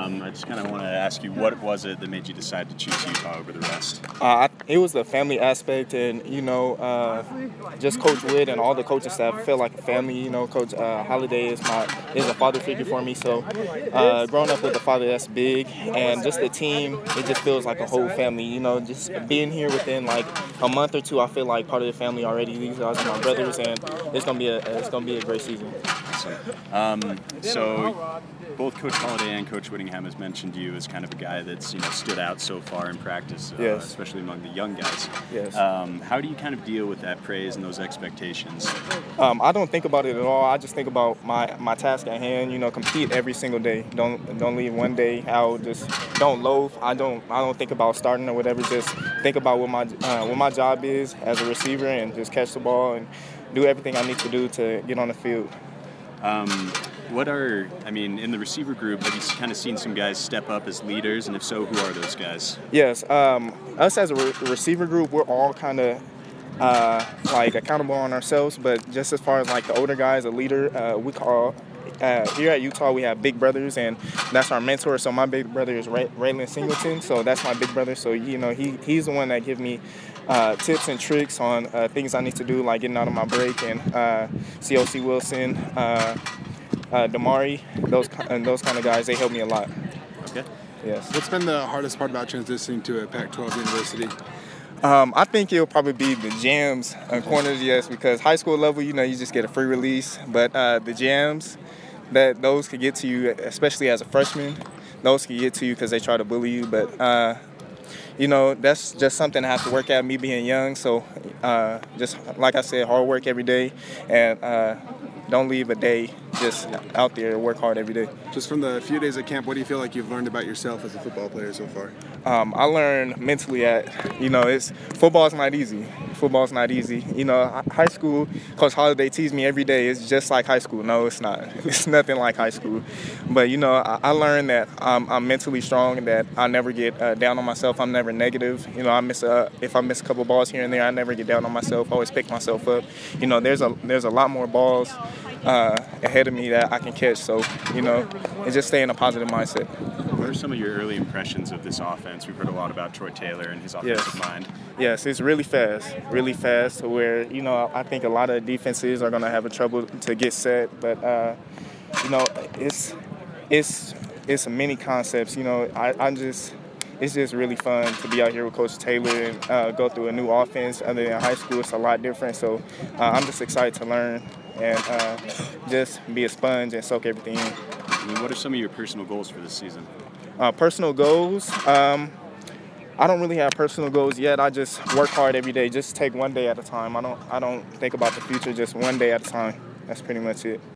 I just kind of want to ask you, what was it that made you decide to choose Utah over the rest? It was the family aspect, and just Coach Wood and all the coaching staff felt like a family. Coach Holiday is a father figure for me. So growing up with a father, that's big, and just the team, it just feels like a whole family. Just being here within like a month or two, I feel like part of the family already. These guys are my brothers, and it's gonna be a great season. So both Coach Holiday and Coach Whittingham has mentioned you as kind of a guy that's stood out so far in practice, yes. Especially among the young guys. Yes. How do you kind of deal with that praise and those expectations? I don't think about it at all. I just think about my task at hand. Compete every single day. Don't leave one day out. Just don't loaf. I don't think about starting or whatever. Just think about what my job is as a receiver and just catch the ball and do everything I need to do to get on the field. In the receiver group, have you kind of seen some guys step up as leaders, and if so, who are those guys? Yes, us as a receiver group, we're all kind of accountable on ourselves, but just as far as like the older guys, a leader, we call here at Utah, we have big brothers, and that's our mentor. So my big brother is Raylan Singleton, so that's my big brother. So he's the one that gives me tips and tricks on things I need to do, like getting out of my break, and COC Wilson, Damari, those kind of guys, they help me a lot. Okay. Yes. What's been the hardest part about transitioning to a Pac-12 university? I think it'll probably be the jams and corners, yes, because high school level, you just get a free release, but the jams, those could get to you, especially as a freshman. Those could get to you because they try to bully you, but that's just something I have to work at, me being young. So just like I said, hard work every day, and don't leave a day just out there, work hard every day. Just from the few days at camp, what do you feel like you've learned about yourself as a football player so far? I learned mentally football's not easy. Football's not easy. High school, Coach Holiday teased me every day. It's just like high school. No, it's not. It's nothing like high school. But, I learned that I'm mentally strong and that I never get down on myself. I'm never negative. If I miss a couple balls here and there, I never get down on myself. I always pick myself up. There's a lot more balls ahead of me that I can catch. So, and just stay in a positive mindset. What are some of your early impressions of this offense? We've heard a lot about Troy Taylor and his offensive mind. Yes, it's really fast to where, I think a lot of defenses are going to have a trouble to get set. But, it's many concepts. It's just really fun to be out here with Coach Taylor and go through a new offense. Other than high school, it's a lot different. So I'm just excited to learn and just be a sponge and soak everything in. What are some of your personal goals for this season? Personal goals? I don't really have personal goals yet. I just work hard every day. Just take one day at a time. I don't think about the future. Just one day at a time. That's pretty much it.